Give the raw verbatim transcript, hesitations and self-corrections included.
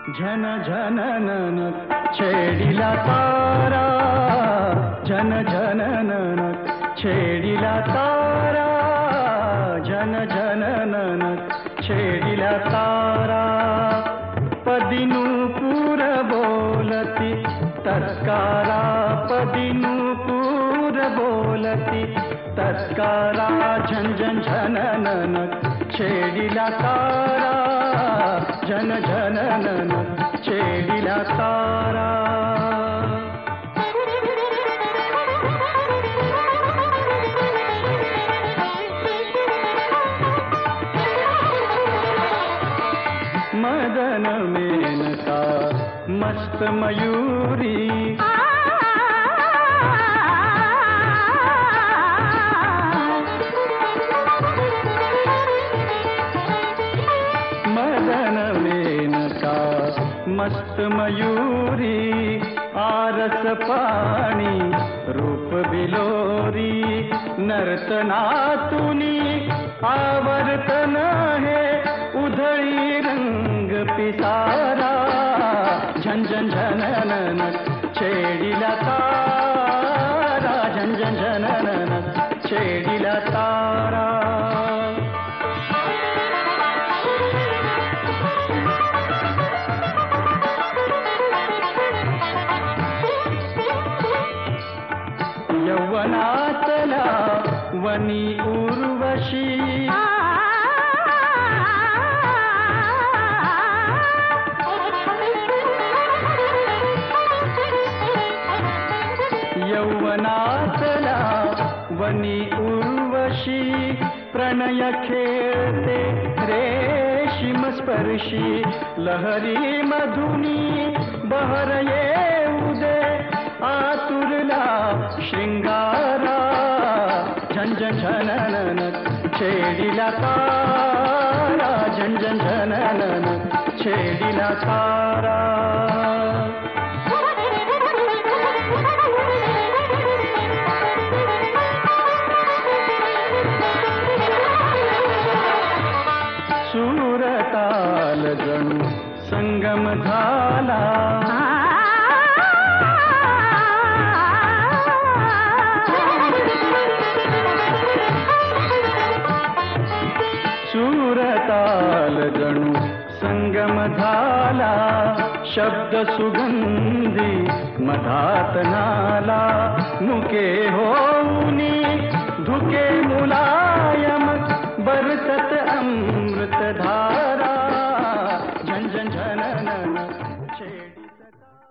झन झननन छेडिला तारा, झन झननन छेडिला तारा, झन झननन छेडिला तारा. पदिनूपुर बोलती तत्कारा, पदिनूपुर बोलती तत्कारा, झन झन झननन छेडिला तारा, झन झननन छेडिला तारा. मदन मेनका मस्त मयूरी, मदन मेनका मस्त मयूरी, आरस पाणी रूप बिलोरी, नर्तनातुनी आवर्तन हे उधळी रंग पिसारा, झन झन झननन छेडिला तारा, झन झन झननन छेडिला तारा. यौवनातला वनी उर्वशी, यौवनातला वनी उर्वशी, प्रणय खेळते रेशीम स्पर्शी, लहरी मधुनी बहर येऊ दे आतुरला शृंगारा, झन झन झननन छेडिला तारा, झन झन झननन छेडिला तारा. सूरताल जणू संगम झाला, सूरताल जणू संगम झाला, शब्द सुगंधी मधात नाला, मुके होऊनी धुके मुलायम बरसत अमृत धारा, झन झन झननन छेडित तारा.